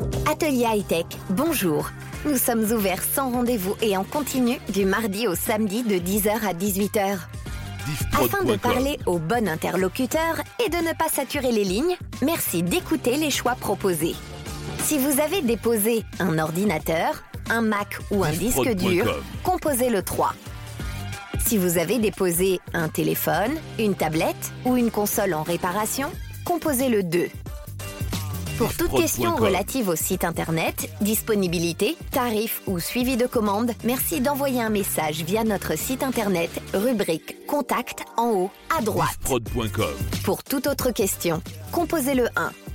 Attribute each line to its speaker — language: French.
Speaker 1: Atelier Hightech, bonjour. Nous sommes ouverts sans rendez-vous et en continu du mardi au samedi de 10h à 18h. Afin de parler au bon interlocuteur et de ne pas saturer les lignes, merci d'écouter les choix proposés. Si vous avez déposé un ordinateur, un Mac ou un disque dur, composez le 3. Si vous avez déposé un téléphone, une tablette ou une console en réparation, composez le 2. Pour toute question relative au site internet, disponibilité, tarifs ou suivi de commande, merci d'envoyer un message via notre site internet, rubrique Contact en haut à droite.
Speaker 2: Diffprod.com.
Speaker 1: Pour toute autre question, composez le 1.